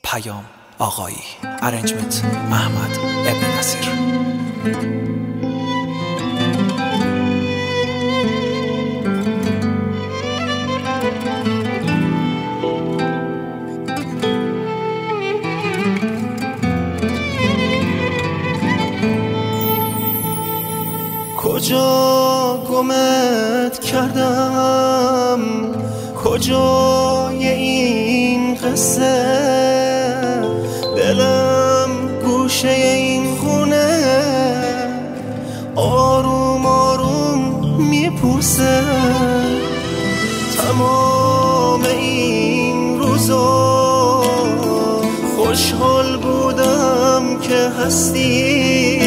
پیام آقایی. ارنجمنت احمد ابن نصیر. کجا گمت کردم، کجای این قصه، دلم گوشه این خونه آروم آروم میپوسه. تمام این روزا خوشحال بودم که هستی،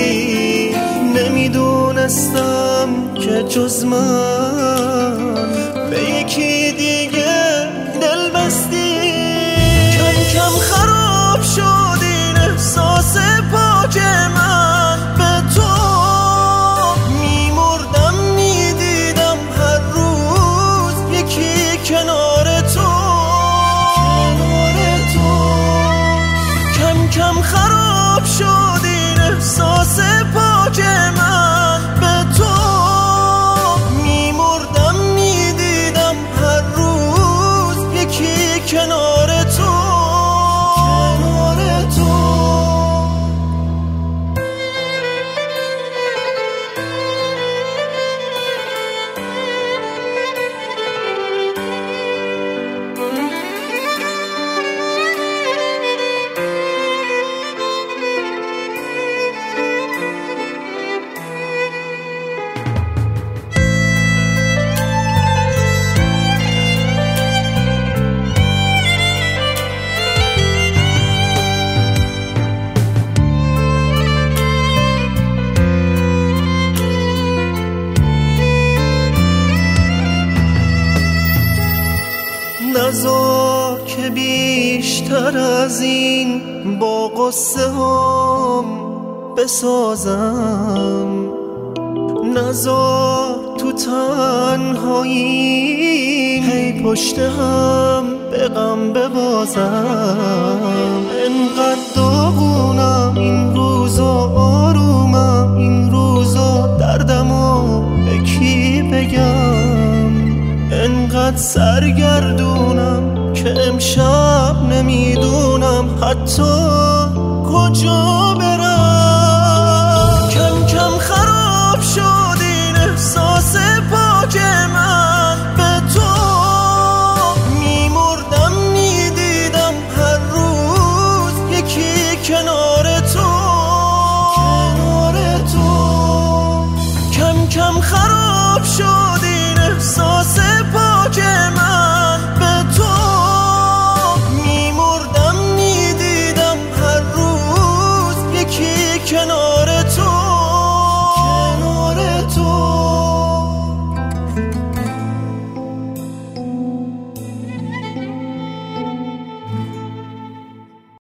نمیدونستم که جز من به یکی دیگه دل بستی. کم کم خراب شد این احساس پاک من به تو، میمردم میدیدم هر روز یکی کنار تو. کم کم خراب شد این احساس پاک من به تو، میمردم میدیدم هر روز یکی کنار تو. نذار که بیشتر از این با قصه هم بسازم، نذار تو تنهایی هی پشت هم به غم ببازم. انقدر داغونم این روزا، آرومم این روزا، دردمو به کی بگم؟ انقدر سرگردونم که امشب نمیدونم حتی کجا برم. کم کم خراب شد این احساس پاک من به تو، میمردم میدیدم هر روز یکی کنار تو. کم کم خراب شد این احساس